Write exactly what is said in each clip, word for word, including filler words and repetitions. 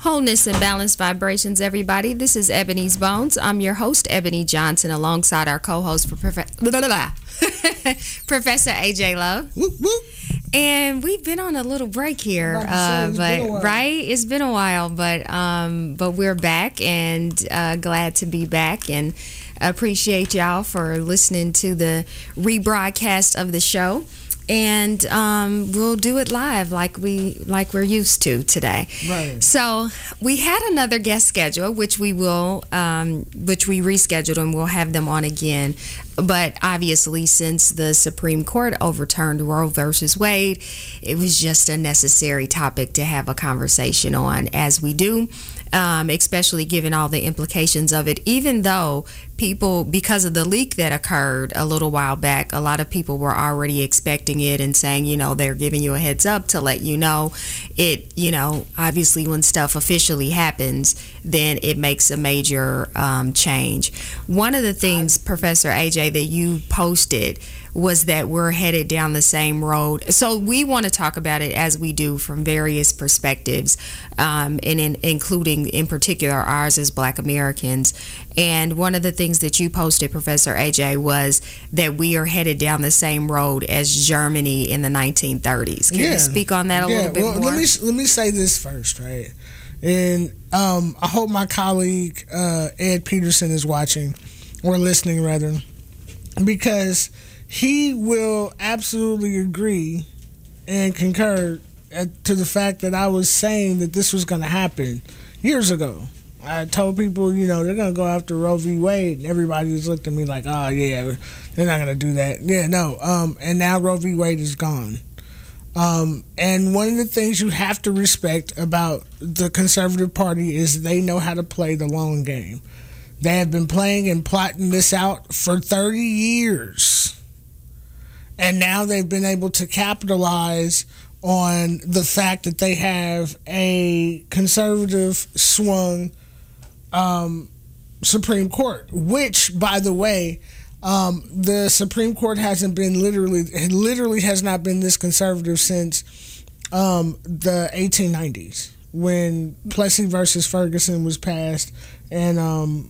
Wholeness and balanced vibrations, everybody. This is Ebony's Bones. I'm your host, Ebony Johnson, alongside our co-host, Prof- Professor A J Love. Whoop, whoop. And we've been on a little break here, uh, but right, it's been a while, but um, but we're back and uh, glad to be back, and appreciate y'all for listening to the rebroadcast of the show. And um, we'll do it live like we like we're used to today. Right. So we had another guest schedule, which we will, um, which we rescheduled, and we'll have them on again. But obviously, since the Supreme Court overturned Roe versus Wade, it was just a necessary topic to have a conversation on, as we do. Um, especially given all the implications of it, even though people, because of the leak that occurred a little while back, a lot of people were already expecting it and saying, you know, they're giving you a heads up to let you know. It, you know, obviously when stuff officially happens, then it makes a major um, change. One of the things, Professor A J, that you posted was that we're headed down the same road. So we want to talk about it, as we do, from various perspectives, um, and in, including in particular ours as Black Americans. And one of the things that you posted, Professor A J, was that we are headed down the same road as Germany in the nineteen thirties. Can yeah. you speak on that a yeah. little bit well, more? Let me, let me say this first, right? And um, I hope my colleague uh, Ed Peterson is watching, or listening rather, because he will absolutely agree and concur at, to the fact that I was saying that this was going to happen years ago. I told people, you know, they're going to go after Roe v. Wade, and everybody just looked at me like, oh, yeah, they're not going to do that. Yeah, no. Um, and now Roe v. Wade is gone. Um, and one of the things you have to respect about the Conservative Party is they know how to play the long game. They have been playing and plotting this out for thirty years. And now they've been able to capitalize on the fact that they have a conservative swung um, Supreme Court, which, by the way, um, the Supreme Court hasn't been literally, literally has not been this conservative since um, the eighteen nineties, when Plessy versus Ferguson was passed, and um,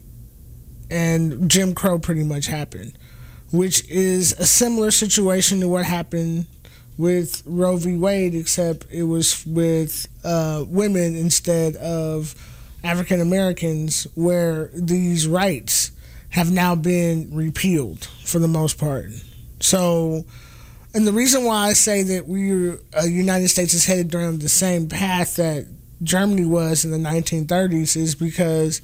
and Jim Crow pretty much happened, which is a similar situation to what happened with Roe v. Wade, except it was with uh, women instead of African Americans, where these rights have now been repealed for the most part. So, and the reason why I say that we, uh, United States is headed down the same path that Germany was in the nineteen thirties is because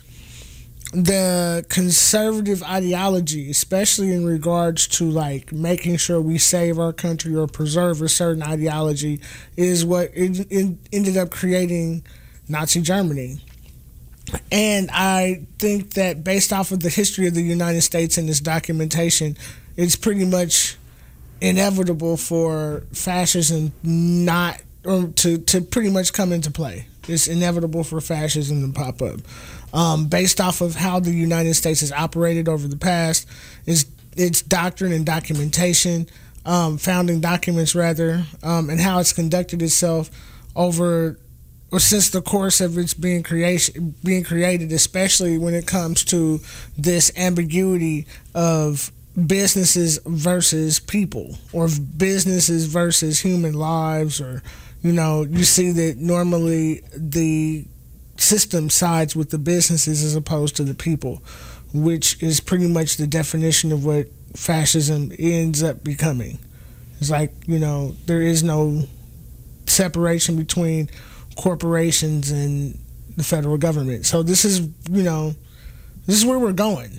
the conservative ideology, especially in regards to like making sure we save our country or preserve a certain ideology, is what it, it ended up creating Nazi Germany. And I think that based off of the history of the United States and this documentation, it's pretty much inevitable for fascism not, or to, to pretty much come into play. It's inevitable for fascism to pop up. Um, based off of how the United States has operated over the past, its, its doctrine and documentation, um, founding documents rather, um, and how it's conducted itself over or since the course of its being creation, being created, especially when it comes to this ambiguity of businesses versus people, or businesses versus human lives, or, you know, you see that normally the system sides with the businesses as opposed to the people, which is pretty much the definition of what fascism ends up becoming. It's like, you know, there is no separation between corporations and the federal government. So this is, you know, this is where we're going.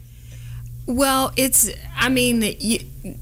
Well, it's, I mean, you,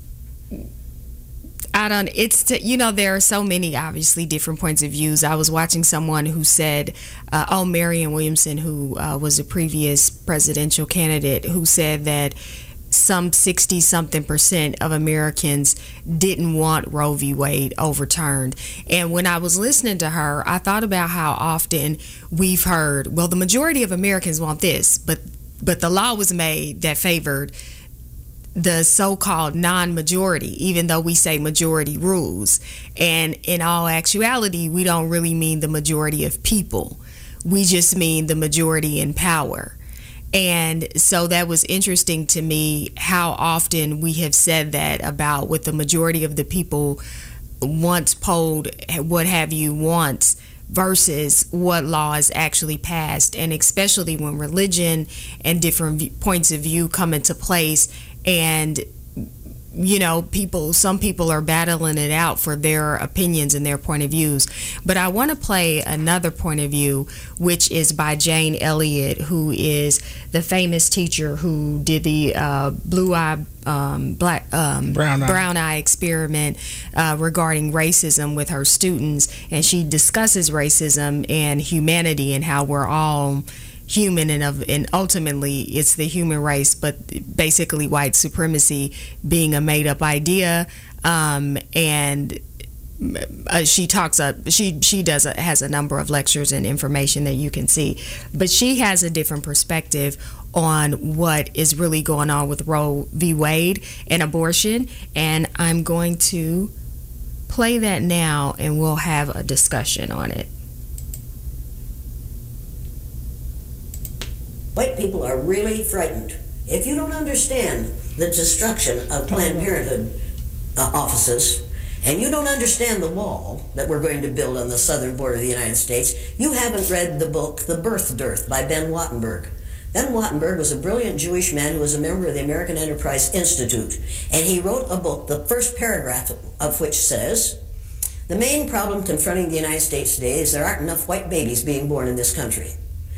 I don't, it's, to, you know, there are so many, obviously, different points of views. I was watching someone who said, uh, oh, Marianne Williamson, who uh, was a previous presidential candidate, who said that some sixty something percent of Americans didn't want Roe v. Wade overturned. And when I was listening to her, I thought about how often we've heard, well, the majority of Americans want this, but but the law was made that favored the so-called non-majority, even though we say majority rules. And in all actuality, we don't really mean the majority of people. we just mean the majority in power. And so that was interesting to me how often we have said that about what the majority of the people once polled, what have you, wants versus what law is actually passed. And especially when religion and different v- points of view come into place, and you know, people, some people are battling it out for their opinions and their point of views. But I want to play another point of view, which is by Jane Elliott, who is the famous teacher who did the uh, blue eye, um, black, um, brown eye, brown eye experiment uh, regarding racism with her students. And she discusses racism and humanity and how we're all human, and of and ultimately it's the human race, but basically white supremacy being a made-up idea. Um, and uh, she talks up she she does a, has a number of lectures and information that you can see, but she has a different perspective on what is really going on with Roe v. Wade and abortion, and I'm going to play that now and we'll have a discussion on it. White people are really frightened. If you don't understand the destruction of Planned Parenthood uh, offices, and you don't understand the wall that we're going to build on the southern border of the United States, you haven't read the book The Birth Dearth by Ben Wattenberg. Ben Wattenberg was a brilliant Jewish man who was a member of the American Enterprise Institute, and he wrote a book, the first paragraph of which says, "The main problem confronting the United States today is there aren't enough white babies being born in this country."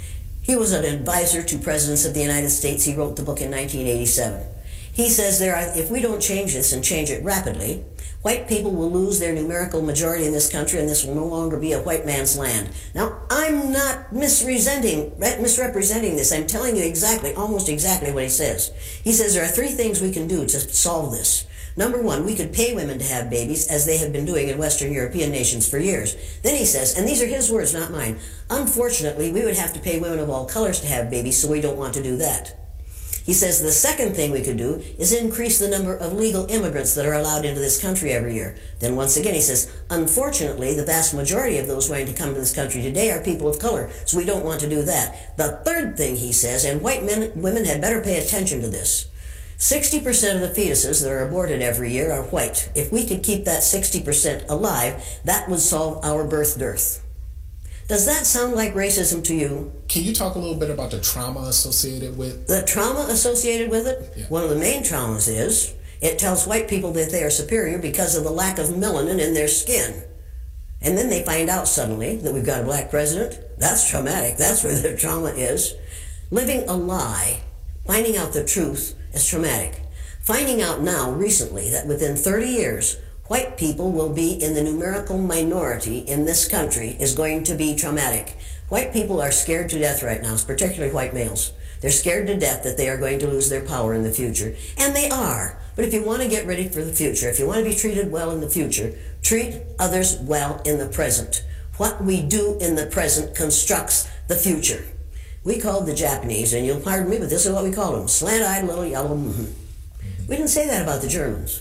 He was an advisor to presidents of the United States. He wrote the book in nineteen eighty-seven. He says there are, if we don't change this and change it rapidly, white people will lose their numerical majority in this country, and this will no longer be a white man's land. Now, I'm not misrepresenting, misrepresenting this. I'm telling you exactly, almost exactly what he says. He says there are three things we can do to solve this. Number one, we could pay women to have babies, as they have been doing in Western European nations for years. Then he says, and these are his words, not mine, unfortunately, we would have to pay women of all colors to have babies, so we don't want to do that. He says the second thing we could do is increase the number of legal immigrants that are allowed into this country every year. Then once again he says, unfortunately, the vast majority of those going to come to this country today are people of color, so we don't want to do that. The third thing he says, and white men, women had better pay attention to this, sixty percent of the fetuses that are aborted every year are white. If we could keep that sixty percent alive, that would solve our birth dearth. Does that sound like racism to you? Can you talk a little bit about the trauma associated with? The trauma associated with it? Yeah. One of the main traumas is it tells white people that they are superior because of the lack of melanin in their skin. And then they find out suddenly that we've got a black president. That's traumatic. That's where their trauma is. Living a lie, finding out the truth, is traumatic. Finding out now, recently, that within thirty years, white people will be in the numerical minority in this country is going to be traumatic. White people are scared to death right now, particularly white males. They're scared to death that they are going to lose their power in the future. And they are. But if you want to get ready for the future, if you want to be treated well in the future, treat others well in the present. What we do in the present constructs the future. We called the Japanese, and you'll pardon me, but this is what we called them, slant-eyed little yellow mm-hmm. We didn't say that about the Germans.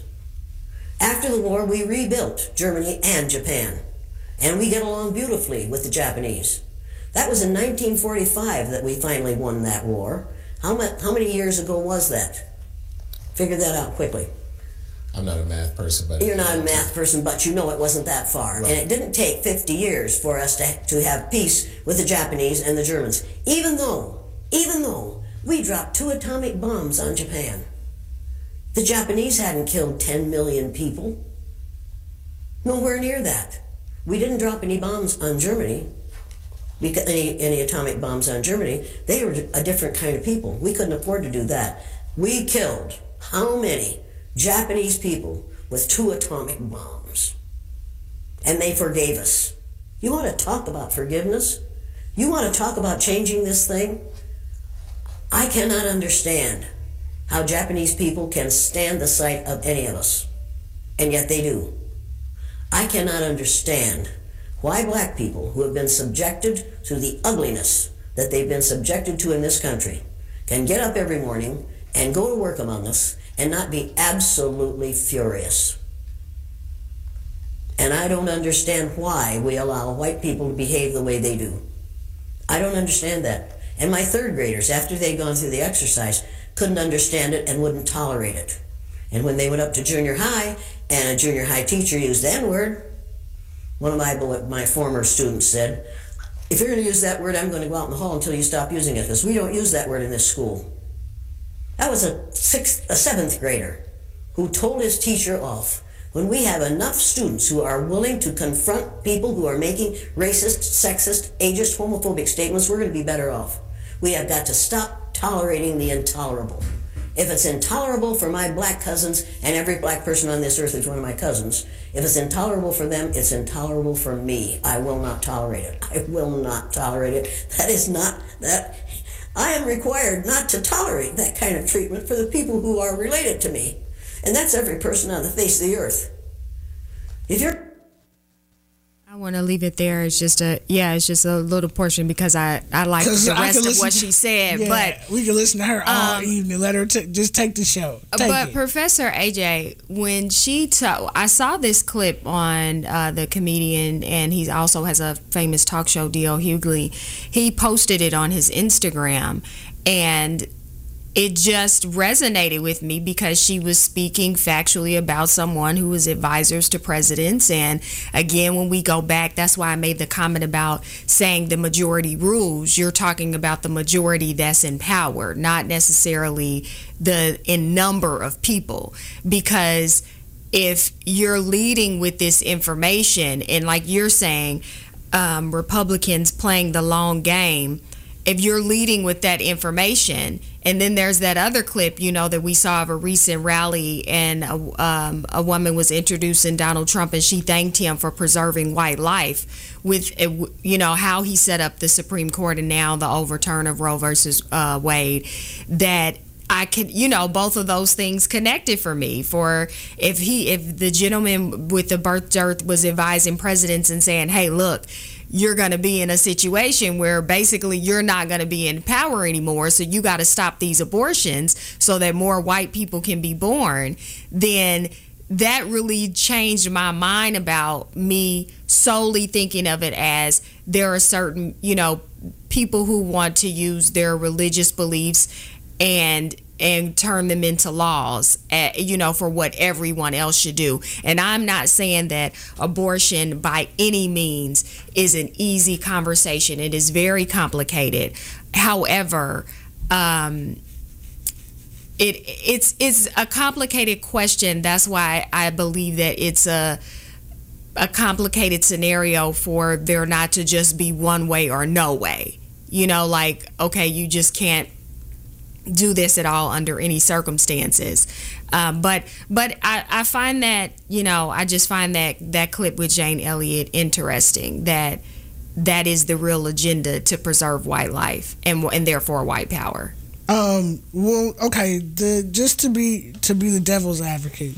After the war, we rebuilt Germany and Japan, and we get along beautifully with the Japanese. That was in nineteen forty-five that we finally won that war. How, ma- how many years ago was that? Figure that out quickly. I'm not a math person, but... You're not a math person, but you know it wasn't that far. Right. And it didn't take fifty years for us to, to have peace with the Japanese and the Germans, even though, even though we dropped two atomic bombs on Japan. The Japanese hadn't killed ten million people. Nowhere near that. We didn't drop any bombs on Germany, because any, any atomic bombs on Germany. They were a different kind of people. We couldn't afford to do that. We killed how many Japanese people with two atomic bombs? And they forgave us. You want to talk about forgiveness? You want to talk about changing this thing? I cannot understand how Japanese people can stand the sight of any of us, and yet they do. I cannot understand why black people who have been subjected to the ugliness that they've been subjected to in this country can get up every morning and go to work among us and not be absolutely furious. And I don't understand why we allow white people to behave the way they do. I I don't understand that. And my third graders, after they'd gone through the exercise, couldn't understand it and wouldn't tolerate it. And when they went up to junior high, and a junior high teacher used the N-word, one of my my former students said, if you're going to use that word, I'm going to go out in the hall until you stop using it, because we don't use that word in this school. That was a sixth, a seventh grader who told his teacher off. When we have enough students who are willing to confront people who are making racist, sexist, ageist, homophobic statements, we're going to be better off. We have got to stop tolerating the intolerable. If it's intolerable for my black cousins, and every black person on this earth is one of my cousins, if it's intolerable for them, it's intolerable for me. I will not tolerate it. I will not tolerate it. That is not, that, I am required not to tolerate that kind of treatment for the people who are related to me. And that's every person on the face of the earth. If you're I want to leave it there. It's just a yeah. It's just a little portion because I I like the I rest of what to, she said. Yeah, but we can listen to her all um, evening. Let her t- just take the show. Take but it. Professor A J, when she ta- I saw this clip on uh, the comedian, and he also has a famous talk show, D L Hughley. He posted it on his Instagram, and it just resonated with me because she was speaking factually about someone who was advisors to presidents. And again, when we go back, that's why I made the comment about saying the majority rules. You're talking about the majority that's in power, not necessarily the in number of people. Because if you're leading with this information, and like you're saying, um, Republicans playing the long game, if you're leading with that information, and then there's that other clip, you know, that we saw of a recent rally, and a, um, a woman was introducing Donald Trump, and she thanked him for preserving white life with, you know, how he set up the Supreme Court and now the overturn of Roe versus uh, Wade, that I could, you know, both of those things connected for me. For if he, if the gentleman with the birth dearth was advising presidents and saying, hey, look, you're going to be in a situation where basically you're not going to be in power anymore, so you got to stop these abortions so that more white people can be born, then that really changed my mind about me solely thinking of it as there are certain, you know, people who want to use their religious beliefs and and turn them into laws, uh, you know, for what everyone else should do. And I'm not saying that abortion by any means is an easy conversation. It is very complicated. However, um, it it's it's a complicated question. That's why I believe that it's a a complicated scenario for there not to just be one way or no way. You know, like, okay, you just can't do this at all under any circumstances. Um, but but I, I find that, you know, I just find that that clip with Jane Elliott interesting, that that is the real agenda, to preserve white life and and therefore white power. Um, well, okay, the just to be to be the devil's advocate,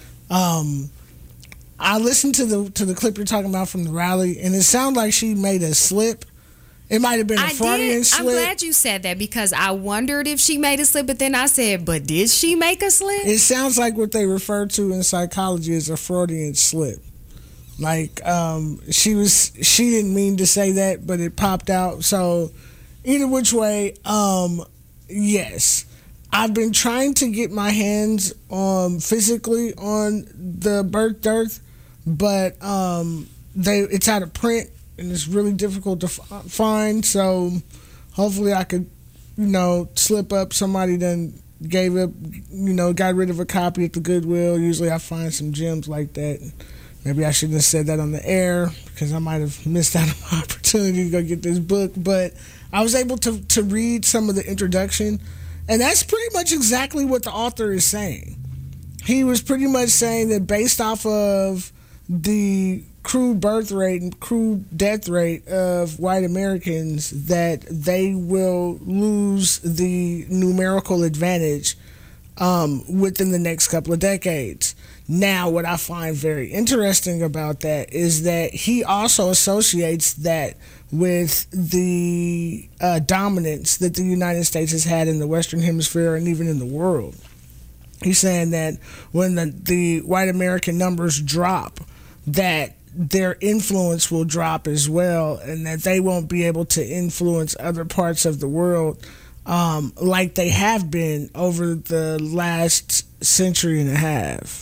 um, I listened to the to the clip you're talking about from the rally, and it sounded like she made a slip. It might have been a I Freudian did. slip. I'm glad you said that, because I wondered if she made a slip, but then I said, but did she make a slip? It sounds like what they refer to in psychology as a Freudian slip. Like, um, she was, she didn't mean to say that, but it popped out. So either which way, um, yes. I've been trying to get my hands um, physically on the birth dearth, but um, they it's out of print. And it's really difficult to f- find, so hopefully I could, you know, slip up. Somebody then gave up, you know, got rid of a copy at the Goodwill. Usually I find some gems like that. Maybe I shouldn't have said that on the air, because I might have missed out on my opportunity to go get this book. But I was able to, to read some of the introduction, and that's pretty much exactly what the author is saying. He was pretty much saying that based off of the crude birth rate and crude death rate of white Americans, that they will lose the numerical advantage um, within the next couple of decades. Now, what I find very interesting about that is that he also associates that with the uh, dominance that the United States has had in the Western Hemisphere and even in the world. He's saying that when the, the white American numbers drop, that their influence will drop as well, and that they won't be able to influence other parts of the world um, like they have been over the last century and a half.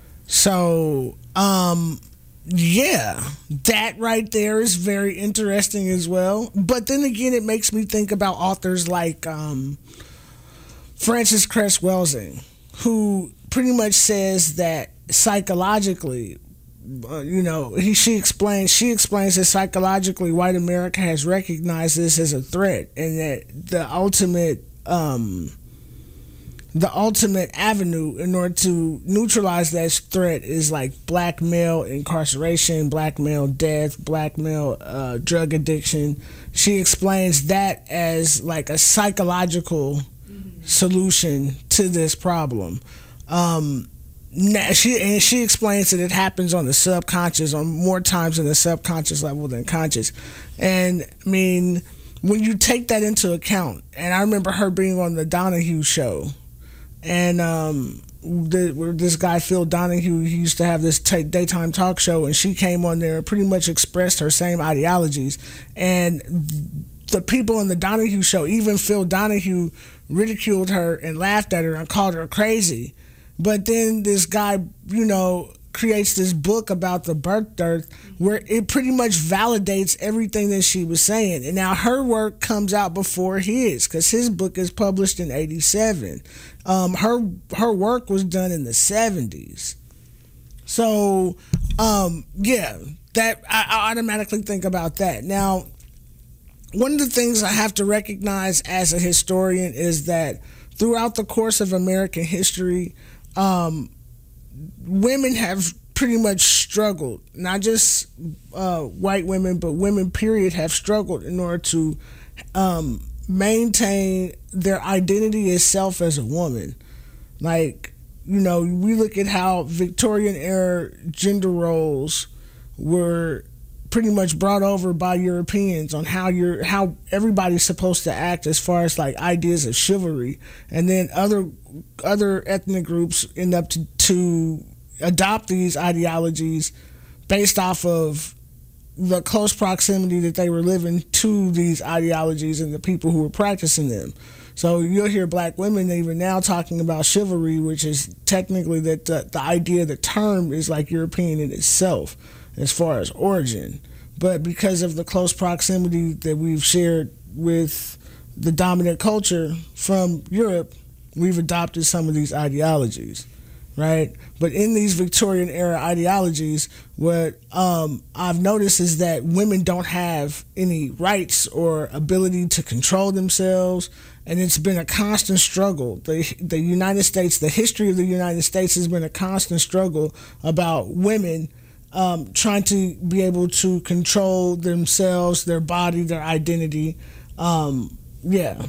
So, um, yeah, that right there is very interesting as well. But then again, it makes me think about authors like um, Frances Cress Welsing, who pretty much says that psychologically, uh, you know, he she explains she explains that psychologically, white America has recognized this as a threat, and that the ultimate um, the ultimate avenue in order to neutralize that threat is like black male incarceration, black male death, black male uh, drug addiction. She explains that as like a psychological mm-hmm. solution to this problem. Um, she and she explains that it happens on the subconscious, on more times on the subconscious level than conscious. And I mean, when you take that into account, and I remember her being on the Donahue show, and um, the, this guy Phil Donahue, he used to have this t- daytime talk show, and she came on there and pretty much expressed her same ideologies. And the people on the Donahue show, even Phil Donahue, ridiculed her and laughed at her and called her crazy. But then this guy, you know, creates this book about the birth dearth where it pretty much validates everything that she was saying. And now her work comes out before his, because his book is published in eighty-seven. Um, her her work was done in the seventies. So, um, yeah, that I, I automatically think about that. Now, one of the things I have to recognize as a historian is that throughout the course of American history, um, women have pretty much struggled, not just uh, white women, but women, period, have struggled in order to um, maintain their identity as self as a woman. Like, you know, we look at how Victorian era gender roles were pretty much brought over by Europeans on how you're how everybody's supposed to act as far as like ideas of chivalry, and then other other ethnic groups end up to, to adopt these ideologies based off of the close proximity that they were living to these ideologies and the people who were practicing them. So you'll hear black women even now talking about chivalry, which is technically that the, the idea, the term is like European in itself as far as origin. But because of the close proximity that we've shared with the dominant culture from Europe, we've adopted some of these ideologies, right? But in these Victorian era ideologies, what um, I've noticed is that women don't have any rights or ability to control themselves, and it's been a constant struggle. The the United States, the history of the United States has been a constant struggle about women um, trying to be able to control themselves, their body, their identity. Um, yeah.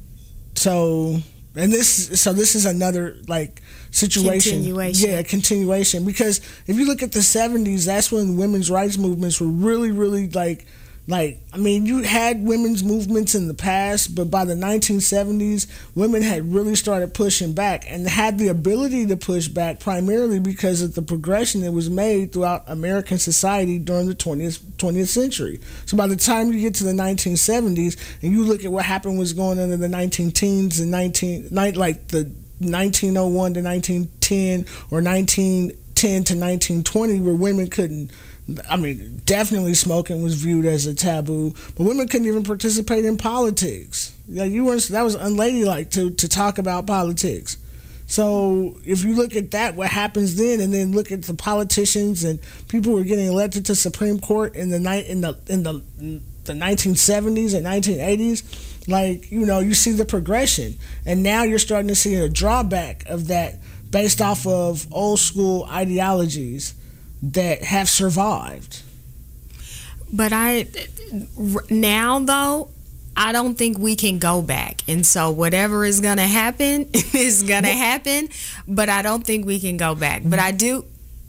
So, and this, so this is another like situation. Continuation. Yeah, continuation. Because if you look at the seventies, that's when women's rights movements were really, really like, like, I mean, you had women's movements in the past, but by the nineteen seventies, women had really started pushing back and had the ability to push back primarily because of the progression that was made throughout American society during the twentieth, twentieth century. So by the time you get to the nineteen seventies and you look at what happened was going on in the nineteen teens and nineteen, like the nineteen oh one to nineteen ten or nineteen ten to nineteen twenty, where women couldn't, I mean, definitely smoking was viewed as a taboo, but women couldn't even participate in politics. Yeah, you weren't, that was unladylike to, to talk about politics. So if you look at that, what happens then, and then look at the politicians and people who were getting elected to Supreme Court in the night in the in the the nineteen seventies and nineteen eighties, like, you know, you see the progression, and now you're starting to see a drawback of that based off of old school ideologies that have survived. But I now though I don't think we can go back, and so whatever is gonna happen is gonna happen, but I don't think we can go back. But I do,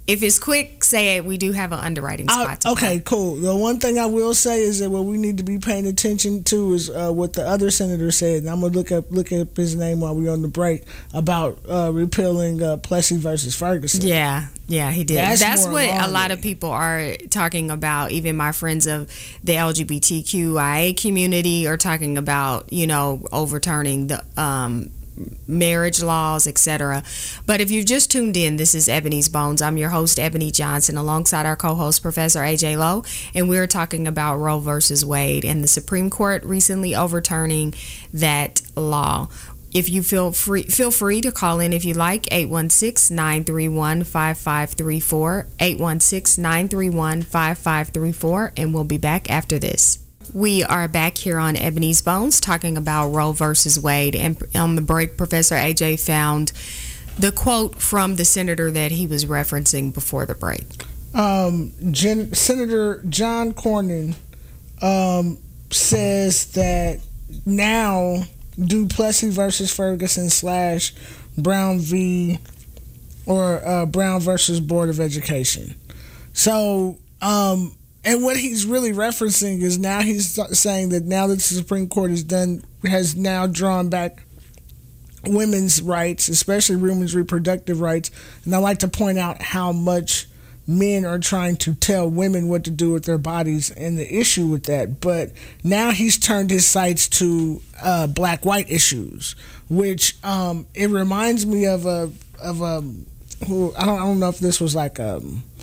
if it's quick, say it. We do have an underwriting I, spot. To okay, play. cool. The one thing I will say is that what we need to be paying attention to is uh, what the other senator said. And I'm gonna look up look up his name while we're on the break about uh, repealing uh, Plessy versus Ferguson. Yeah, yeah, he did. That's That's, more what a alarming. lot of people are talking about. Even my friends of the L G B T Q I A community are talking about, you know, overturning the um, marriage laws, et cetera. But if you've just tuned in, this is Ebony's Bones. I'm your host, Ebony Johnson, alongside our co-host, Professor A J Lowe, and we're talking about Roe versus Wade and the Supreme Court recently overturning that law. If you feel free, feel free to call in if you like, eight one six, nine three one, five five three four, eight one six, nine three one, five five three four, and we'll be back after this. We are back here on Ebony's Bones talking about Roe versus Wade, and on the break, Professor A J found the quote from the senator that he was referencing before the break. Um, Gen- Senator John Cornyn um, says that now do Plessy versus Ferguson slash Brown v. or uh, Brown versus Board of Education. So, um, and what he's really referencing is now he's saying that now that the Supreme Court has done has now drawn back women's rights, especially women's reproductive rights. And I like to point out how much men are trying to tell women what to do with their bodies and the issue with that. But now he's turned his sights to uh, black-white issues, which um, it reminds me of a of a who I don't I don't know if this was like a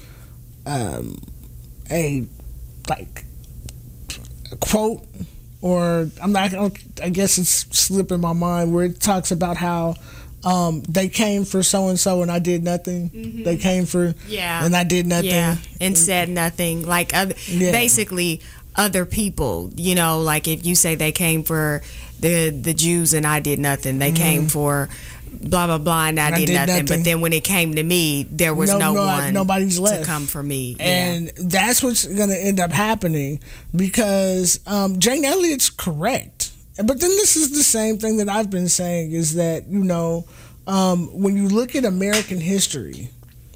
um, a like a quote or I'm not I guess it's slipping my mind where it talks about how Um, they came for so and so, and I did nothing. Mm-hmm. They came for yeah, and I did nothing. Yeah, and said nothing. Like other, yeah. basically, other people. You know, like if you say they came for the the Jews and I did nothing. They mm-hmm. came for blah blah blah and I, I did, did nothing. nothing. But then when it came to me, there was no, no, no one nobody's left to come for me. And yeah. that's what's going to end up happening because um, Jane Elliott's correct. But then this is the same thing that I've been saying is that, you know, um, when you look at American history,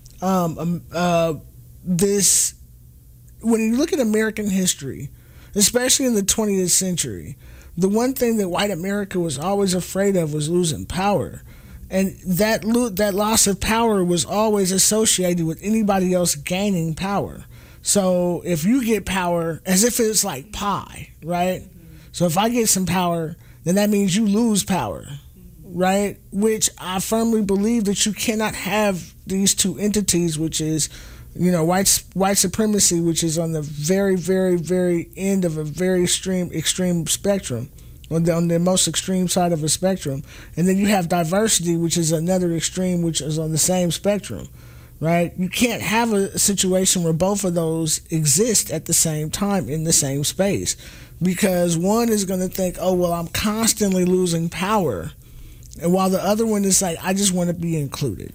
um, uh, this, when you look at American history, especially in the twentieth century, the one thing that white America was always afraid of was losing power. And that lo- that loss of power was always associated with anybody else gaining power. So if you get power, as if it's like pie, right? So if I get some power, then that means you lose power, right? Which I firmly believe that you cannot have these two entities, which is, you know, white white supremacy, which is on the very, very, very end of a very extreme, extreme spectrum, on the, on the most extreme side of a spectrum. And then you have diversity, which is another extreme, which is on the same spectrum, right? You can't have a situation where both of those exist at the same time in the same space. Because one is going to think, oh, well, I'm constantly losing power. And while the other one is like, I just want to be included.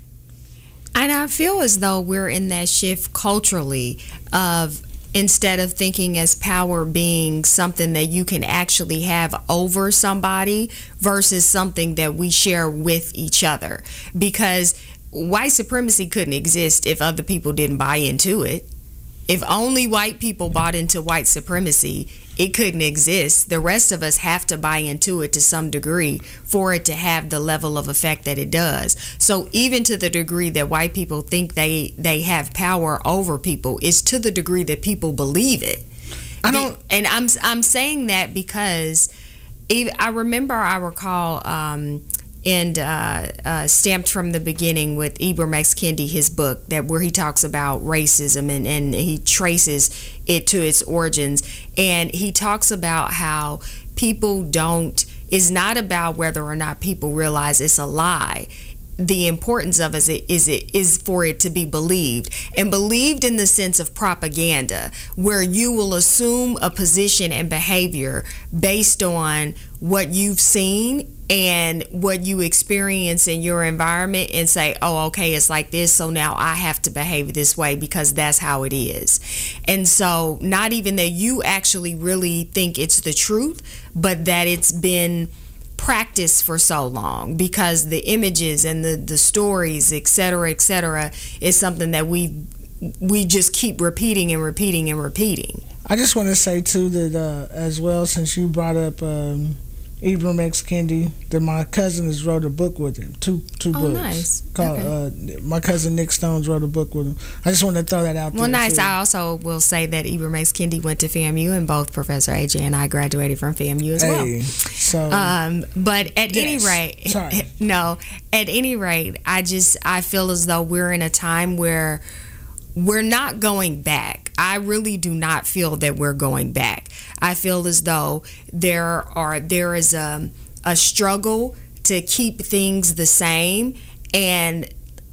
And I feel as though we're in that shift culturally of instead of thinking as power being something that you can actually have over somebody versus something that we share with each other. Because white supremacy couldn't exist if other people didn't buy into it. If only white people bought into white supremacy, it couldn't exist. The rest of us have to buy into it to some degree for it to have the level of effect that it does. So even to the degree that white people think they, they have power over people, it's to the degree that people believe it. I don't, and I'm I'm saying that because I remember I recall um, and uh, uh, Stamped from the Beginning with Ibram X. Kendi, his book, that where he talks about racism and, and he traces it to its origins. And he talks about how people don't, it's not about whether or not people realize it's a lie. The importance of it is it is for it to be believed, and believed in the sense of propaganda, where you will assume a position and behavior based on what you've seen and what you experience in your environment and say, oh, okay, it's like this, so now I have to behave this way because that's how it is. And so not even that you actually really think it's the truth, but that it's been practice for so long, because the images and the, the stories, et cetera, et cetera, is something that we we just keep repeating and repeating and repeating. I just want to say too that uh, as well, since you brought up um, Ibram X. Kendi, that my cousin has wrote a book with him, two two Oh, books. nice. Called, Okay. uh, my cousin Nick Stones wrote a book with him. I just want to throw that out there. Well, nice. too. I also will say that Ibram X. Kendi went to FAMU, and both Professor A J and I graduated from FAMU as well. Hey, so Um, but at any Yes. rate, Sorry. no, at any rate, I just, I feel as though we're in a time where we're not going back. I really do not feel that we're going back. I feel as though there are, there is a, a struggle to keep things the same, and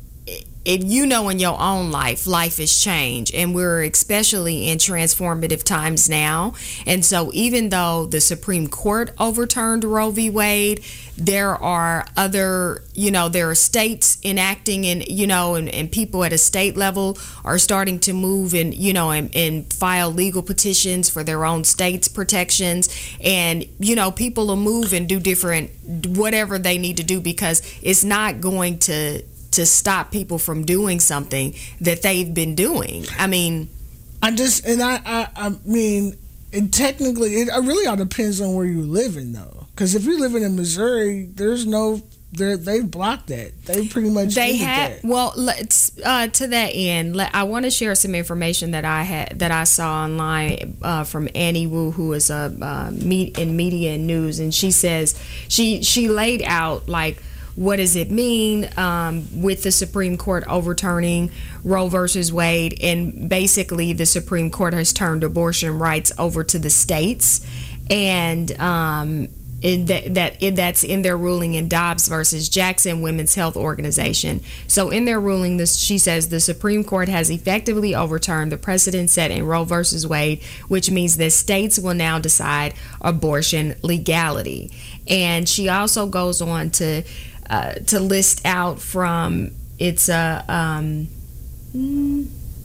if you know, in your own life, life has changed, and we're especially in transformative times now. And so even though the Supreme Court overturned Roe v. Wade, there are other, you know, there are states enacting, and, you know, and, and people at a state level are starting to move and, you know, and, and file legal petitions for their own state's protections. And, you know, people will move and do different, whatever they need to do, because it's not going to to stop people from doing something that they've been doing. I mean, I just and I I, I mean, it technically it really all depends on where you're living though. Because if you're living in Missouri, there's no they they blocked that. They pretty much they ended had that. well let's uh to that end, let, I want to share some information that I had that I saw online uh, from Annie Wu, who is a uh, me- in media and news, and she says she she laid out like, what does it mean um, with the Supreme Court overturning Roe versus Wade? And basically, the Supreme Court has turned abortion rights over to the states, and um, in that, that in, that's in their ruling in Dobbs versus Jackson Women's Health Organization. So in their ruling, this, she says the Supreme Court has effectively overturned the precedent set in Roe versus Wade, which means that states will now decide abortion legality. And she also goes on to Uh, to list out from it's a um, mm,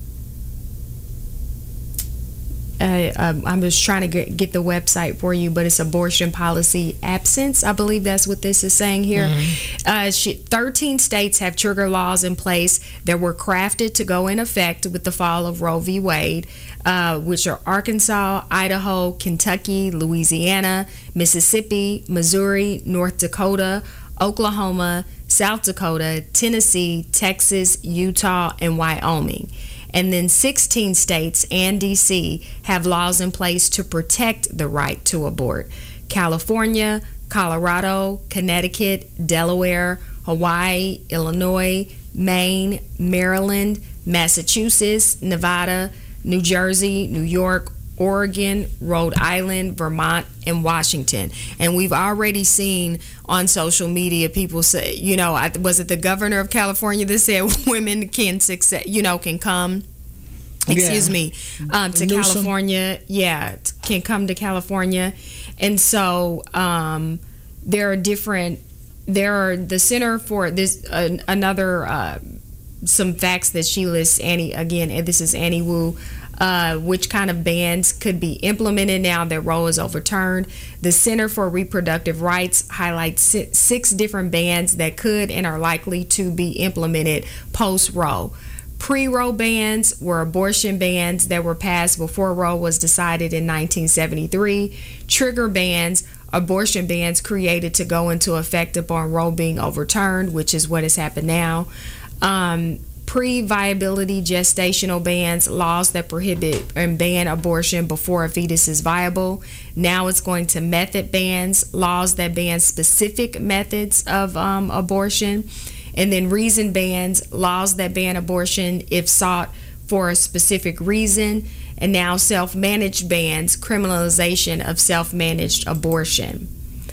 uh, um, I'm just trying to get, get the website for you, but it's abortion policy absence. I believe that's what this is saying here. Mm-hmm. Uh, she, thirteen states have trigger laws in place that were crafted to go in effect with the fall of Roe v. Wade, uh, which are Arkansas, Idaho, Kentucky, Louisiana, Mississippi, Missouri, North Dakota, Oklahoma, South Dakota, Tennessee, Texas, Utah, and Wyoming. And then sixteen states and D C have laws in place to protect the right to abort. California, Colorado, Connecticut, Delaware, Hawaii, Illinois, Maine, Maryland, Massachusetts, Nevada, New Jersey, New York, Oregon, Rhode Island, Vermont, and Washington. And we've already seen on social media people say, you know, was it the governor of California that said women can success, you know, can come, excuse Yeah. me, um, to Newsom. California. Yeah, can come to California. And so um, there are different, there are the Center for this, uh, another, uh, some facts that she lists, Annie, again, and this is Annie Wu, Uh, which kind of bans could be implemented now that Roe is overturned. The Center for Reproductive Rights highlights six, six different bans that could and are likely to be implemented post-Roe. Pre-Roe bans were abortion bans that were passed before Roe was decided in nineteen seventy-three. Trigger bans, abortion bans created to go into effect upon Roe being overturned, which is what has happened now. Um, Pre-viability gestational bans, laws that prohibit and ban abortion before a fetus is viable. Now it's going to method bans, laws that ban specific methods of um, abortion. And then reason bans, laws that ban abortion if sought for a specific reason. And now self-managed bans, criminalization of self-managed abortion.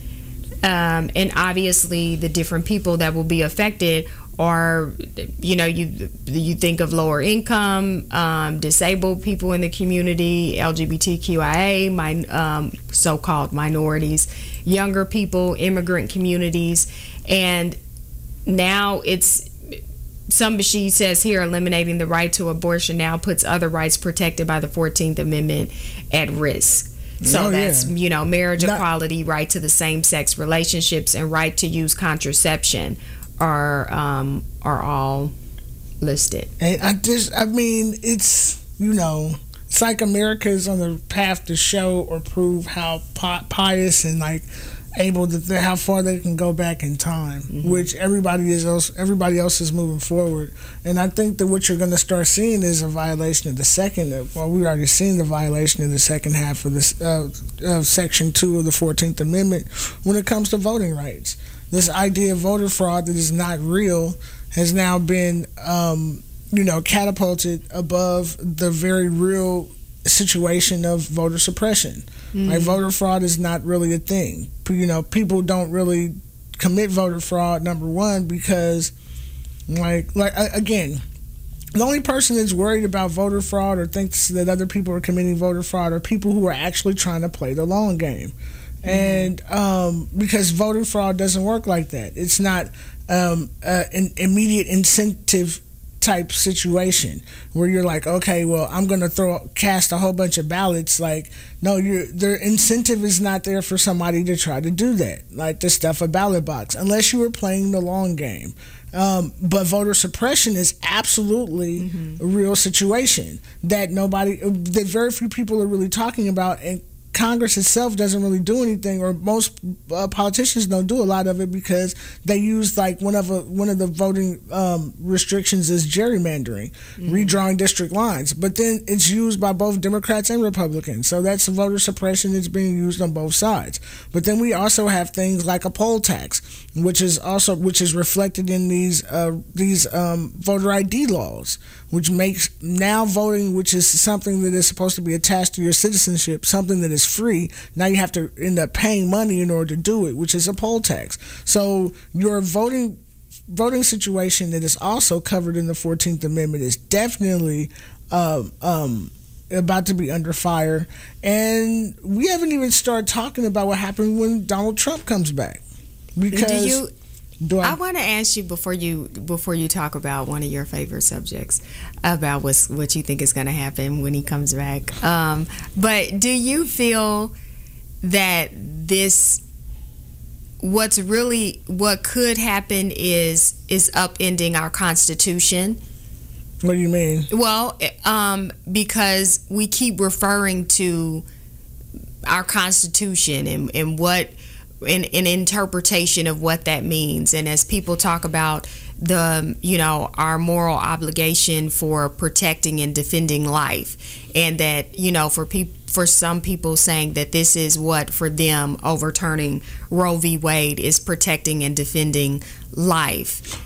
Um, and obviously the different people that will be affected or, you know, you you think of lower income, um, disabled people in the community, L G B T Q I A, my, um, so-called minorities, younger people, immigrant communities. And now it's, some, she says here, eliminating the right to abortion now puts other rights protected by the fourteenth Amendment at risk. So Oh, that's, yeah. you know, marriage Not- equality, right to the same-sex relationships, and right to use contraception are um, are all listed. And I just, I mean, it's, you know, it's like America is on the path to show or prove how pi- pious and like able to, how far they can go back in time, mm-hmm. which everybody is else, everybody else is moving forward. And I think that what you're going to start seeing is a violation of the second, well, we already seen the violation of the second half of this, uh, of Section two of the fourteenth Amendment when it comes to voting rights. This idea of voter fraud that is not real has now been, um, you know, catapulted above the very real situation of voter suppression. Mm. Like, voter fraud is not really a thing. You know, people don't really commit voter fraud, number one, because, like, like again, the only person that's worried about voter fraud or thinks that other people are committing voter fraud are people who are actually trying to play the long game. Mm. And um, because voter fraud doesn't work like that. It's not um, uh, an immediate incentive type situation where you're like, okay, well, I'm going to throw cast a whole bunch of ballots. Like, no, your their incentive is not there for somebody to try to do that, like to stuff a ballot box, unless you were playing the long game. Um, but voter suppression is absolutely mm-hmm. a real situation that nobody, that very few people are really talking about, and Congress itself doesn't really do anything, or most uh, politicians don't do a lot of it, because they use like one of a, one of the voting um, restrictions is gerrymandering, mm-hmm. redrawing district lines. But then it's used by both Democrats and Republicans, so that's voter suppression that's being used on both sides. But then we also have things like a poll tax, which is also which is reflected in these uh, these um, voter I D laws, which makes now voting, which is something that is supposed to be attached to your citizenship, something that is free. Now you have to end up paying money in order to do it, which is a poll tax. So your voting voting situation that is also covered in the fourteenth Amendment is definitely um, um, about to be under fire. And we haven't even started talking about what happened when Donald Trump comes back. Because do you do I, I want to ask you before you before you talk about one of your favorite subjects about what's what you think is going to happen when he comes back. Um, but do you feel that this, what's really what could happen is is upending our Constitution? What do you mean? Well, um, because we keep referring to our Constitution and and what. An, an interpretation of what that means, and as people talk about the, you know, our moral obligation for protecting and defending life, and that, you know, for people, for some people saying that this is what for them overturning Roe v. Wade is protecting and defending life.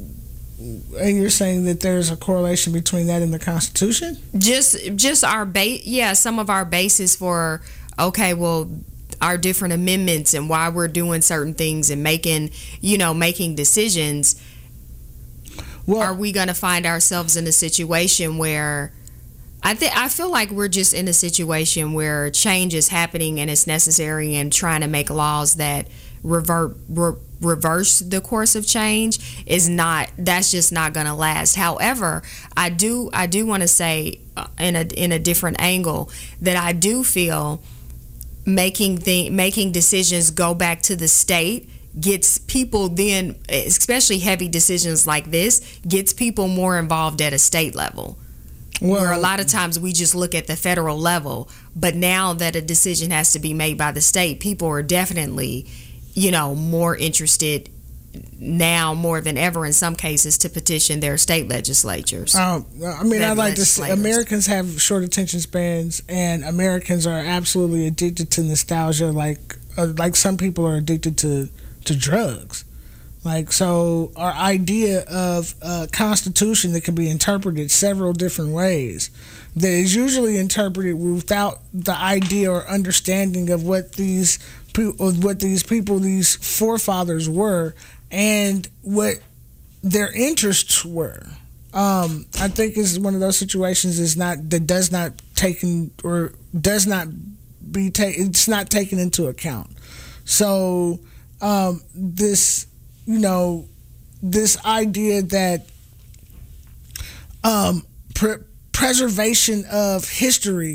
And you're saying that there's a correlation between that and the Constitution? Just, just our base, yeah, some of our basis for, okay, well, our different amendments and why we're doing certain things and making, you know, making decisions. Well, are we going to find ourselves in a situation where I think I feel like we're just in a situation where change is happening and it's necessary, and trying to make laws that revert re- reverse the course of change is not, that's just not going to last. However, I do I do want to say uh, in a in a different angle that I do feel making the making decisions go back to the state gets people, then especially heavy decisions like this, gets people more involved at a state level. Well, where a lot of times we just look at the federal level, but now that a decision has to be made by the state, people are definitely, you know, more interested now more than ever in some cases to petition their state legislatures. Um, I mean, I like to say Americans have short attention spans, and Americans are absolutely addicted to nostalgia. Like, uh, like some people are addicted to to drugs. Like, so our idea of a constitution that can be interpreted several different ways, that is usually interpreted without the idea or understanding of what these people, what these people, these forefathers were, and what their interests were. Um, I think is one of those situations is not that does not taken or does not be taken. It's not taken into account. So um, this, you know, this idea that um, pre- preservation of history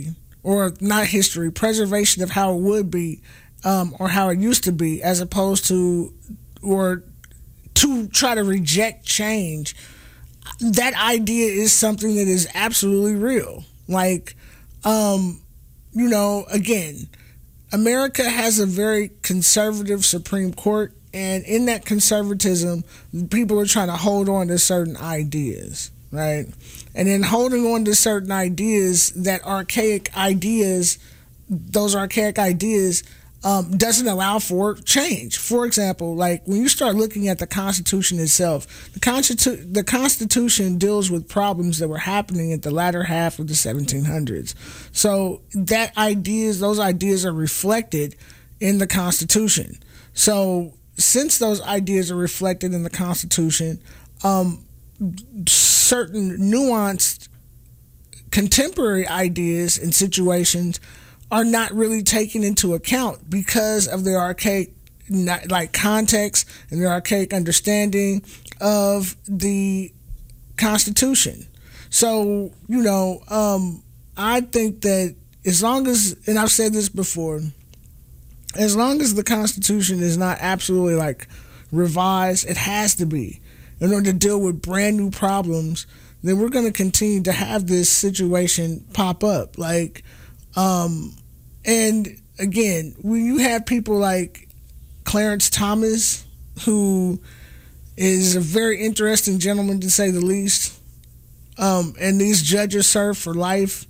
or not history, preservation of how it would be, um, or how it used to be, as opposed to, or to try to reject change. That idea is something that is absolutely real. Like, um, you know, again, America has a very conservative Supreme Court, and in that conservatism, people are trying to hold on to certain ideas, right? And in holding on to certain ideas, that archaic ideas, those archaic ideas, um, doesn't allow for change. For example, like when you start looking at the Constitution itself, the, Constitu- the Constitution deals with problems that were happening at the latter half of the seventeen hundreds. So that ideas, those ideas are reflected in the Constitution. So since those ideas are reflected in the Constitution, um, certain nuanced contemporary ideas and situations are not really taken into account because of the archaic, not, like context and the archaic understanding of the Constitution. So, you know, um, I think that as long as, and I've said this before, as long as the Constitution is not absolutely like revised, it has to be, in order to deal with brand new problems, then we're going to continue to have this situation pop up. Like, um, and again, when you have people like Clarence Thomas, who is a very interesting gentleman to say the least, um, and these judges serve for life,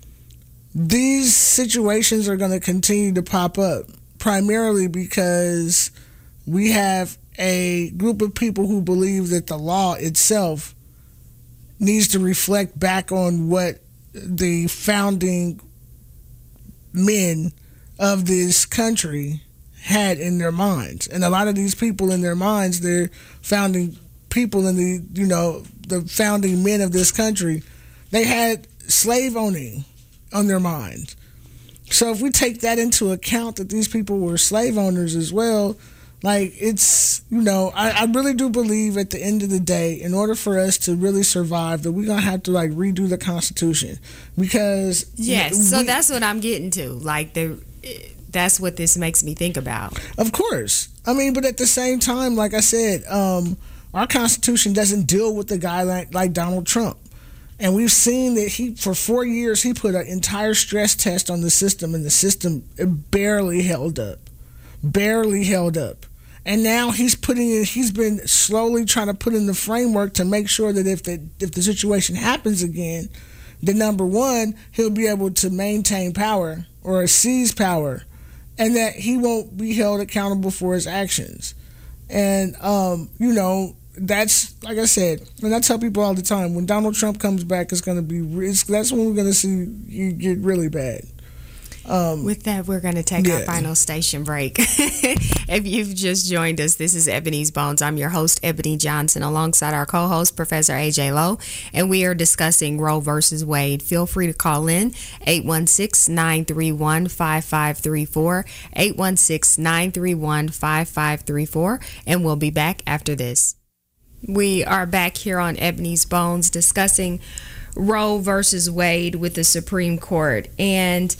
these situations are going to continue to pop up, primarily because we have a group of people who believe that the law itself needs to reflect back on what the founding men of this country had in their minds. And a lot of these people in their minds, they're founding people in the, you know, the founding men of this country, they had slave owning on their minds. So if we take that into account, that these people were slave owners as well, like, it's, you know, I, I really do believe at the end of the day, in order for us to really survive, that we're going to have to, like, redo the Constitution. Because... Yes, we, so that's what I'm getting to. Like, the that's what this makes me think about. Of course. I mean, but at the same time, like I said, um, our Constitution doesn't deal with a guy like, like Donald Trump. And we've seen that he, for four years, he put an entire stress test on the system, and the system barely held up. Barely held up. And now he's putting in, he's been slowly trying to put in the framework to make sure that if the, if the situation happens again, then number one, he'll be able to maintain power or seize power, and that he won't be held accountable for his actions. And, um, you know, that's, like I said, and I tell people all the time, when Donald Trump comes back, it's going to be, it's, that's when we're going to see you get really bad. Um, With that, we're going to take yeah. our final station break. If you've just joined us, this is Ebony's Bones. I'm your host, Ebony Johnson, alongside our co-host, Professor A J Lowe, and we are discussing Roe versus Wade. Feel free to call in eight one six, nine three one, five five three four, eight one six, nine three one, five five three four, and we'll be back after this. We are back here on Ebony's Bones discussing Roe versus Wade with the Supreme Court. And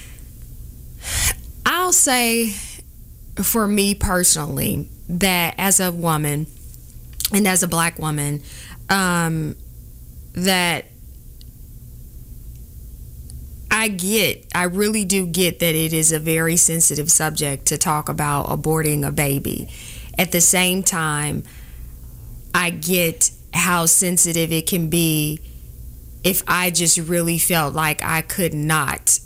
I'll say, for me personally, that as a woman and as a black woman, um, that I get, I really do get that it is a very sensitive subject to talk about aborting a baby. At the same time, I get how sensitive it can be if I just really felt like I could not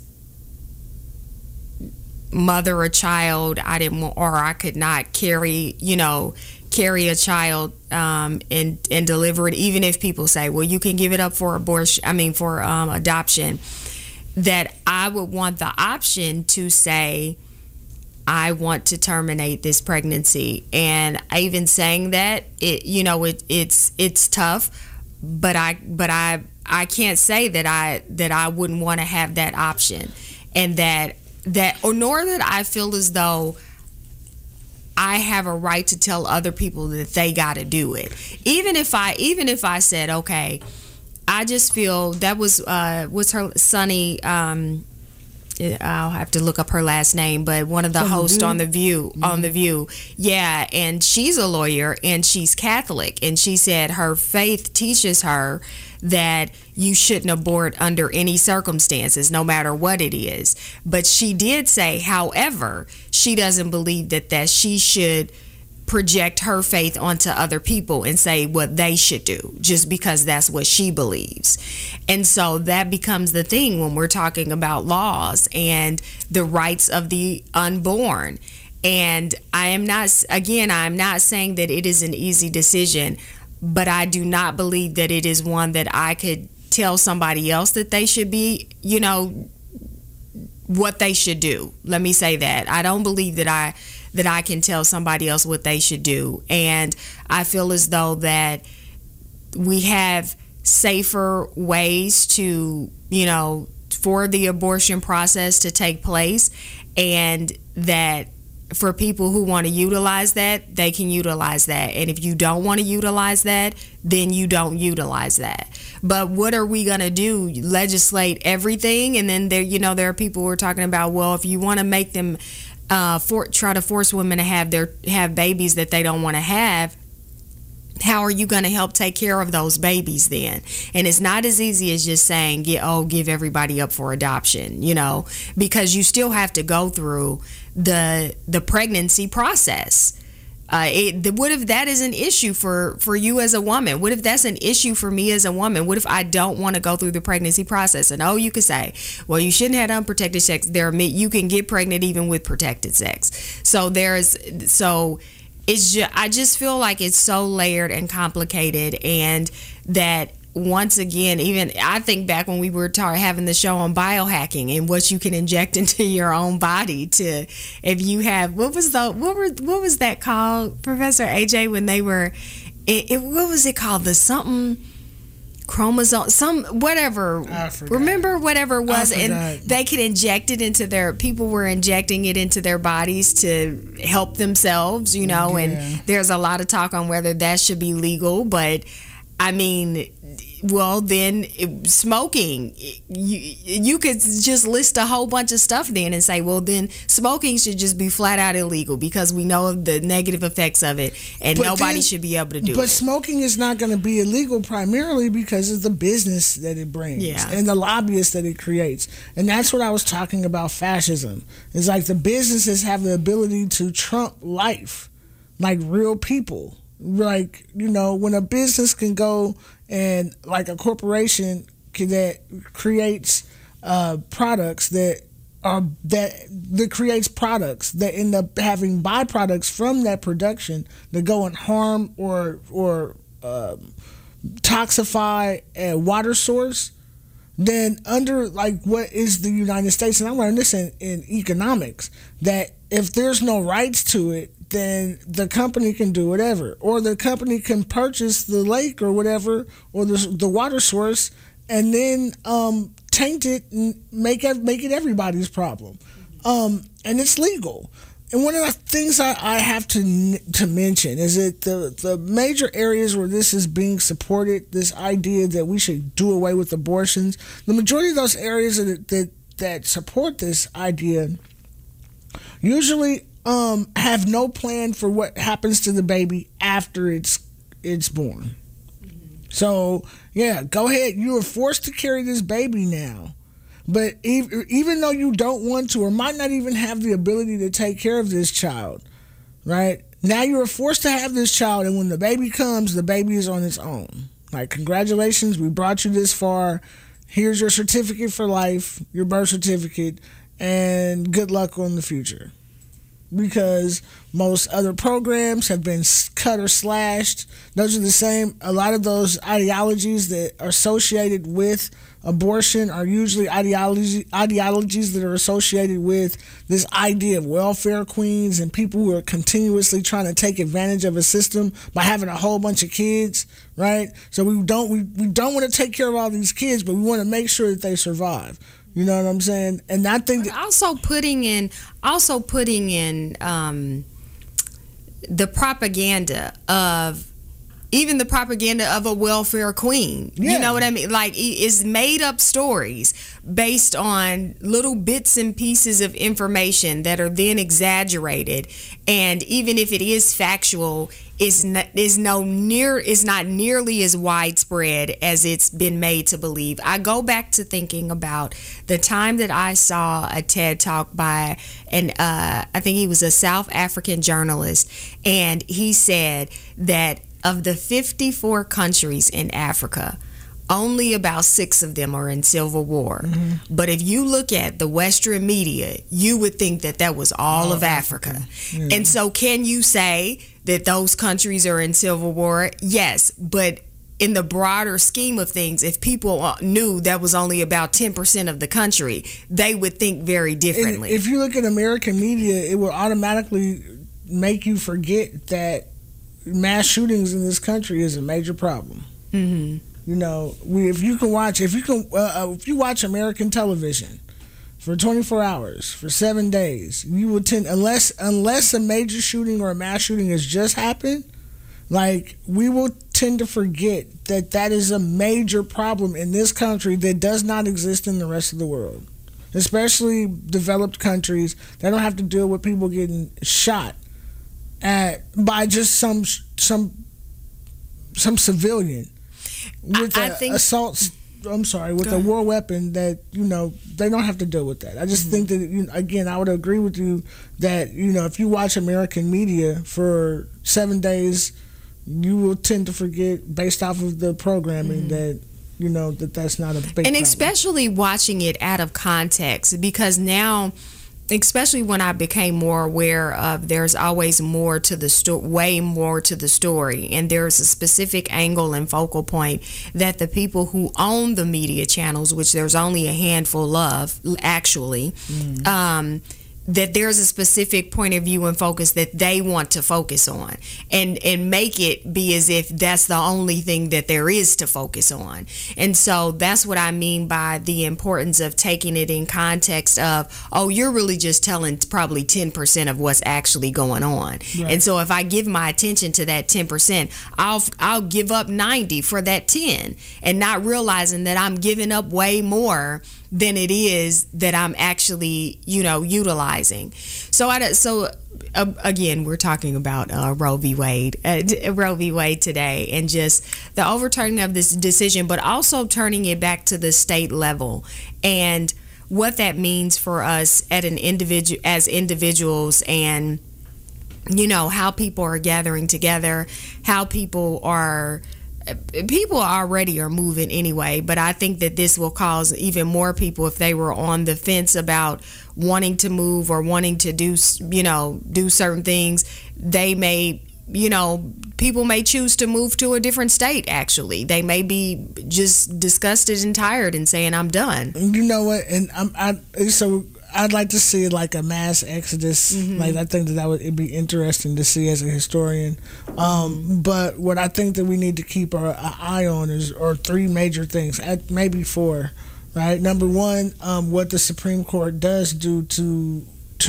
mother a child, I didn't want, or I could not carry, you know, carry a child um, and and deliver it. Even if people say, well, you can give it up for abortion, I mean for um, adoption, that I would want the option to say, I want to terminate this pregnancy. And even saying that, it, you know, it it's it's tough, but I but I I can't say that I that I wouldn't want to have that option, and that. That or nor that I feel as though I have a right to tell other people that they got to do it. Even if I even if I said, okay, I just feel that was uh what's her Sunny um I'll have to look up her last name, but one of the From The hosts View? on the View, Mm-hmm. on the View, yeah, and she's a lawyer and she's Catholic, and she said her faith teaches her that you shouldn't abort under any circumstances, no matter what it is. But she did say, however, she doesn't believe that that she should project her faith onto other people and say what they should do just because that's what she believes. And so that becomes the thing when we're talking about laws and the rights of the unborn. And I am not, again, I'm not saying that it is an easy decision, but I do not believe that it is one that I could tell somebody else that they should be, you know, what they should do. Let me say that. I don't believe that I that I can tell somebody else what they should do. And I feel as though that we have safer ways to, you know, for the abortion process to take place, and that for people who want to utilize that, they can utilize that. And if you don't want to utilize that, then you don't utilize that. But what are we going to do? Legislate everything? And then there, you know, there are people who are talking about, well, if you want to make them uh, for, try to force women to have their have babies that they don't want to have, how are you going to help take care of those babies then? And it's not as easy as just saying, get, oh, give everybody up for adoption, you know, because you still have to go through the the pregnancy process. Uh, it, what if that is an issue for, for you as a woman? What if that's an issue for me as a woman? What if I don't want to go through the pregnancy process? And oh, you could say, well, you shouldn't have unprotected sex. There, are, you can get pregnant even with protected sex. So there's so. It's just, I just feel like it's so layered and complicated, and that once again, even I think back when we were tar- having the show on biohacking and what you can inject into your own body to, if you have, what was the, what were, what was that called, Professor A J, when they were, it, it what was it called, the something, chromosome, some whatever. I forgot. Remember whatever it was, I and forgot. they could inject it into their. People were injecting it into their bodies to help themselves, you know. Yeah. And there's a lot of talk on whether that should be legal, but I mean, well, then it, smoking, you you could just list a whole bunch of stuff then and say, well, then smoking should just be flat out illegal because we know of the negative effects of it, and But nobody then- should be able to do But it. smoking is not going to be illegal primarily because of the business that it brings Yeah. and the lobbyists that it creates. And that's what I was talking about fascism. It's like the businesses have the ability to trump life, like real people. Like, you know, when a business can go and like a corporation can, that creates uh, products that are that that creates products that end up having byproducts from that production that go and harm or or um, toxify a water source, then under like what is the United States, and I learned this in, in economics, that if there's no rights to it, then the company can do whatever, or the company can purchase the lake or whatever, or the the water source, and then um, taint it and make it, make it everybody's problem, um, and it's legal. And one of the things I, I have to to mention is that the the major areas where this is being supported, this idea that we should do away with abortions, the majority of those areas that that, that support this idea usually um, have no plan for what happens to the baby after it's it's born. So yeah, go ahead. You are forced to carry this baby now. But even, even though you don't want to or might not even have the ability to take care of this child, right? Now you are forced to have this child, and when the baby comes, the baby is on its own. Like, congratulations, we brought you this far. Here's your certificate for life, your birth certificate, and good luck on the future. Because most other programs have been cut or slashed. Those are the same. A lot of those ideologies that are associated with abortion are usually ideology, ideologies that are associated with this idea of welfare queens and people who are continuously trying to take advantage of a system by having a whole bunch of kids, right? So we don't we, we don't want to take care of all these kids, but we want to make sure that they survive. You know what I'm saying? And I think that also putting in also putting in um, the propaganda of even the propaganda of a welfare queen. Yeah. You know what I mean? Like, it's made up stories based on little bits and pieces of information that are then exaggerated. And even if it is factual, is not, is no near is not nearly as widespread as it's been made to believe. I go back to thinking about the time that I saw a TED Talk by an uh, I think he was a South African journalist, and he said that of the fifty-four countries in Africa, only about six of them are in civil war. Mm-hmm. But if you look at the Western media, you would think that that was all oh, of Africa. Africa. Yeah. And so can you say that those countries are in civil war? Yes, but in the broader scheme of things, if people knew that was only about ten percent of the country, they would think very differently. And if you look at American media, it will automatically make you forget that mass shootings in this country is a major problem. Mm-hmm. You know, we if you can watch if you can uh, if you watch American television for twenty-four hours for seven days, you will tend unless unless a major shooting or a mass shooting has just happened, like we will tend to forget that that is a major problem in this country that does not exist in the rest of the world, especially developed countries that don't have to deal with people getting shot at by just some some some civilian with I, I a, think, assaults. I'm sorry, with a war weapon that, you know, they don't have to deal with that. I just mm-hmm. think that, you know, again, I would agree with you that, you know, if you watch American media for seven days, you will tend to forget based off of the programming mm-hmm. that, you know, that that's not a big and problem. Especially watching it out of context, because now, especially when I became more aware of there's always more to the story, way more to the story, and there's a specific angle and focal point that the people who own the media channels, which there's only a handful of actually, mm. um, that there's a specific point of view and focus that they want to focus on, and and make it be as if that's the only thing that there is to focus on. And so that's what I mean by the importance of taking it in context of, oh, you're really just telling probably ten percent of what's actually going on. Right. And so if I give my attention to that ten percent, I'll I'll give up ninety for that ten, and not realizing that I'm giving up way more than it is that I'm actually, you know, utilizing. So I so uh, again, we're talking about uh, Roe v. Wade, uh, Roe v. Wade today, and just the overturning of this decision, but also turning it back to the state level and what that means for us at an individual as individuals, and you know how people are gathering together, how people are. People already are moving anyway, but I think that this will cause even more people, if they were on the fence about wanting to move or wanting to do, you know, do certain things, they may, you know, people may choose to move to a different state, actually. They may be just disgusted and tired and saying, I'm done. You know what? And I'm, I, so I'd like to see like a mass exodus. Mm-hmm. Like I think that that would it'd be interesting to see as a historian. Um, mm-hmm. But what I think that we need to keep our, our eye on is or three major things, maybe four. Right. Number one, um, what the Supreme Court does do to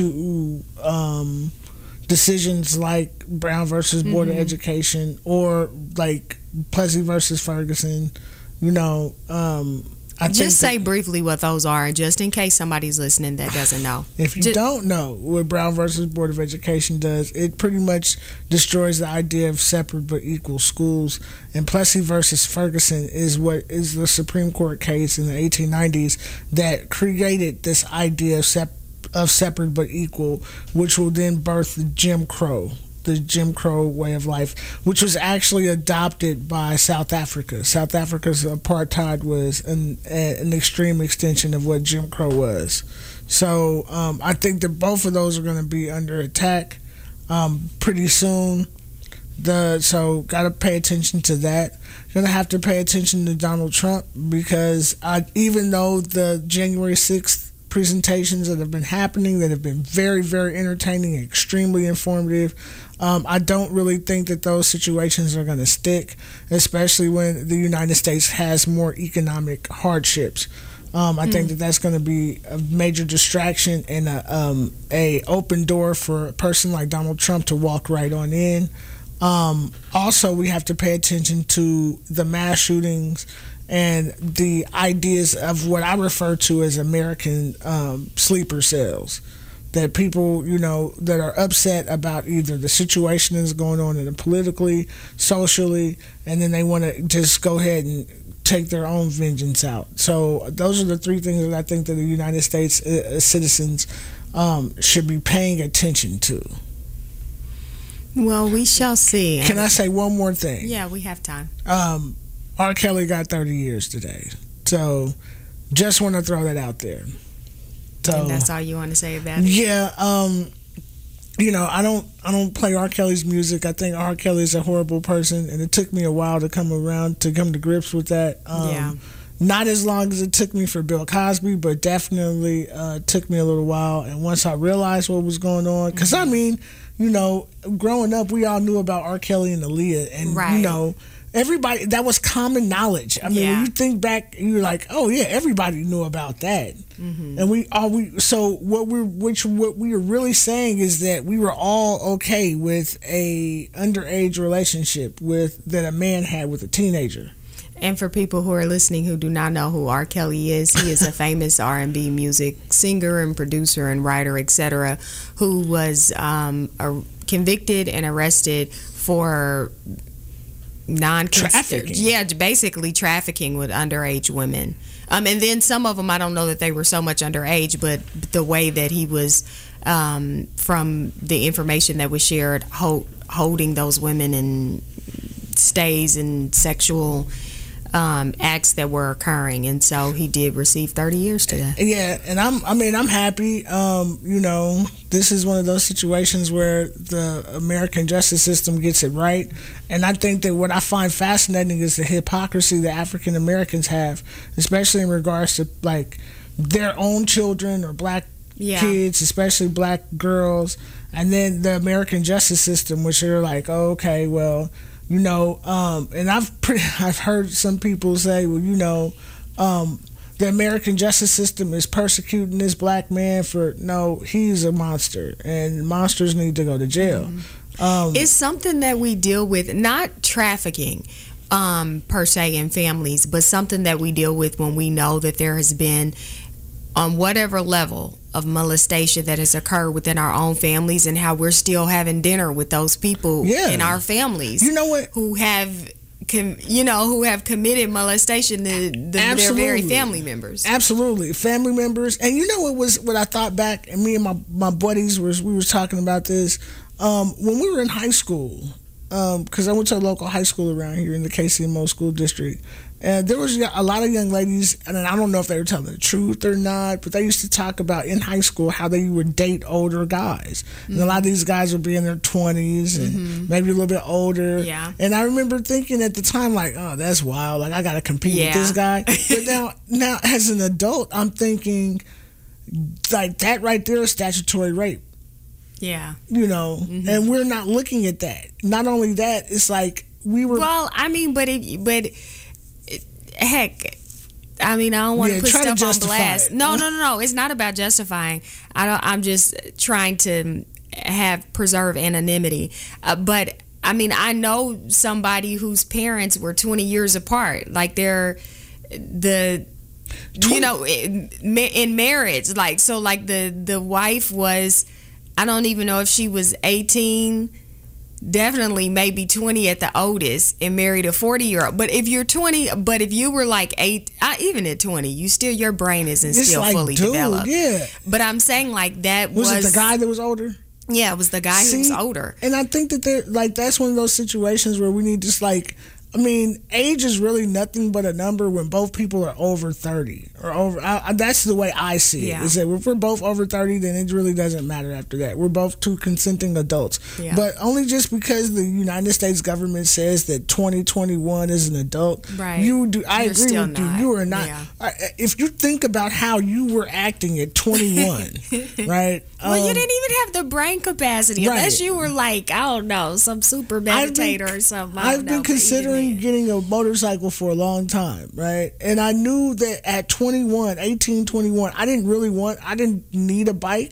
to um, decisions like Brown versus Board mm-hmm. of Education or like Plessy versus Ferguson. You know. Um, I just say briefly what those are, just in case somebody's listening that doesn't know. If you just, don't know what Brown versus Board of Education does, it pretty much destroys the idea of separate but equal schools. And Plessy versus Ferguson is what is the Supreme Court case in the eighteen nineties that created this idea of, sep- of separate but equal, which will then birth Jim Crow. The Jim Crow way of life, which was actually adopted by South Africa. South Africa's apartheid was an, an extreme extension of what Jim Crow was. So um, I think that both of those are going to be under attack um, pretty soon. The so got to pay attention to that. Going to have to pay attention to Donald Trump because I, even though the January sixth presentations that have been happening that have been very, very entertaining, extremely informative. Um, I don't really think that those situations are going to stick, especially when the United States has more economic hardships. Um, I mm. think that that's going to be a major distraction and a, um, a open door for a person like Donald Trump to walk right on in. Um, also, we have to pay attention to the mass shootings and the ideas of what I refer to as American um, sleeper cells. That people, you know, that are upset about either the situation that's going on in the politically, socially, and then they want to just go ahead and take their own vengeance out. So those are the three things that I think that the United States uh, citizens um, should be paying attention to. Well, we shall see. Can I say one more thing? Yeah, we have time. Um, R. Kelly got thirty years today. So just want to throw that out there. So, and that's all you want to say about it? Yeah, um, you know, I don't I don't play R. Kelly's music. I think R. Kelly is a horrible person, and it took me a while to come around, to come to grips with that. Um, yeah. Not as long as it took me for Bill Cosby, but definitely uh, took me a little while. And once I realized what was going on, because mm-hmm. I mean, you know, growing up, we all knew about R. Kelly and Aaliyah, and right. you know, everybody, that was common knowledge. I mean, yeah. when you think back, you're like, oh yeah, everybody knew about that. Mm-hmm. And we all we so what we're which what we are really saying is that we were all okay with a underage relationship with that a man had with a teenager. And for people who are listening who do not know who R. Kelly is, he is a famous R and B music singer and producer and writer, et cetera, who was um, a, convicted and arrested for non trafficking. Yeah, basically trafficking with underage women. Um, and then some of them, I don't know that they were so much underage, but the way that he was, um, from the information that was shared, hold, holding those women in stays and sexual um, acts that were occurring. And so he did receive thirty years today. Yeah, and I'm, I mean, I'm happy. Um, you know, this is one of those situations where the American justice system gets it right. And I think that what I find fascinating is the hypocrisy that African Americans have, especially in regards to like their own children or black yeah. kids, especially black girls, and then the American justice system, which are like, oh, okay, well, you know, um, and I've pretty, I've heard some people say, well, you know, um, the American justice system is persecuting this black man for, no, he's a monster, and monsters need to go to jail. Mm-hmm. Um, it's something that we deal with, not trafficking um, per se in families, but something that we deal with when we know that there has been, on whatever level of molestation that has occurred within our own families, and how we're still having dinner with those people yeah. in our families. You know what? Who have, com, you know, who have committed molestation to the, their very family members. Absolutely, family members. And you know what was what I thought back, and me and my my buddies was we was talking about this um, when we were in high school, because um, I went to a local high school around here in the K C M O school district. And there was a lot of young ladies, and I don't know if they were telling the truth or not, but they used to talk about in high school how they would date older guys. Mm-hmm. And a lot of these guys would be in their twenties and mm-hmm. maybe a little bit older. Yeah. And I remember thinking at the time, like, oh, that's wild. Like, I got to compete yeah. with this guy. But now, now, as an adult, I'm thinking, like, that right there is statutory rape. Yeah. You know, mm-hmm. and we're not looking at that. Not only that, it's like we were. Well, I mean, but it, but. Heck, I mean, I don't want yeah, to put stuff to on blast. It. No, no, no, no. It's not about justifying. I don't. I'm just trying to have preserve anonymity. Uh, but I mean, I know somebody whose parents were twenty years apart. Like they're the, you know, in, in marriage. Like so, like the the wife was. I don't even know if she was eighteen. Definitely maybe twenty at the oldest, and married a forty year old. But if you're twenty, but if you were like eight, uh, even at twenty, you still, your brain isn't it's still like, fully dude, developed. Yeah. But I'm saying like that was, was it the guy that was older? Yeah, it was the guy See, who was older. And I think that they're like, that's one of those situations where we need just like, I mean, age is really nothing but a number when both people are over thirty or over. I, I, that's the way I see it. Yeah. Is that if we're both over thirty, then it really doesn't matter after that. We're both two consenting adults. Yeah. But only just because the United States government says that twenty twenty-one is an adult, right? You do. I You're agree still with not. you. You are not. Yeah. I, if you think about how you were acting at twenty-one, right? Well, um, you didn't even have the brain capacity right. unless you were like, I don't know, some super meditator been, or something. I I've been know, considering getting a motorcycle for a long time, right? And I knew that at twenty-one, eighteen, twenty-one, I didn't really want, I didn't need a bike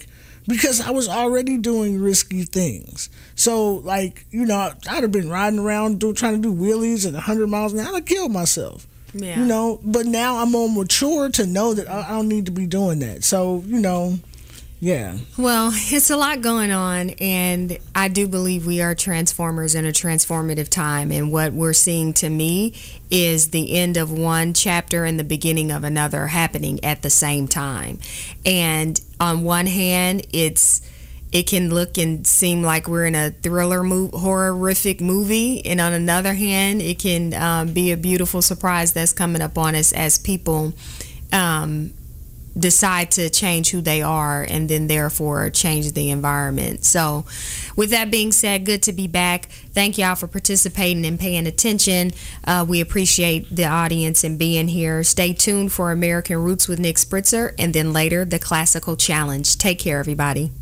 because I was already doing risky things. So, like, you know, I'd have been riding around do, trying to do wheelies at one hundred miles an hour. I'd have killed myself. Yeah. You know, but now I'm more mature to know that I, I don't need to be doing that. So, you know, yeah. Well, it's a lot going on, and I do believe we are transformers in a transformative time. And what we're seeing, to me, is the end of one chapter and the beginning of another happening at the same time. And on one hand, it's it can look and seem like we're in a thriller, mo- horrific movie, and on another hand, it can um, be a beautiful surprise that's coming up on us as people Um, decide to change who they are and then therefore change the environment. So with that being said, good to be back. Thank y'all for participating and paying attention. Uh, we appreciate the audience and being here. Stay tuned for American Roots with Nick Spritzer, and then later the Classical Challenge. Take care, everybody.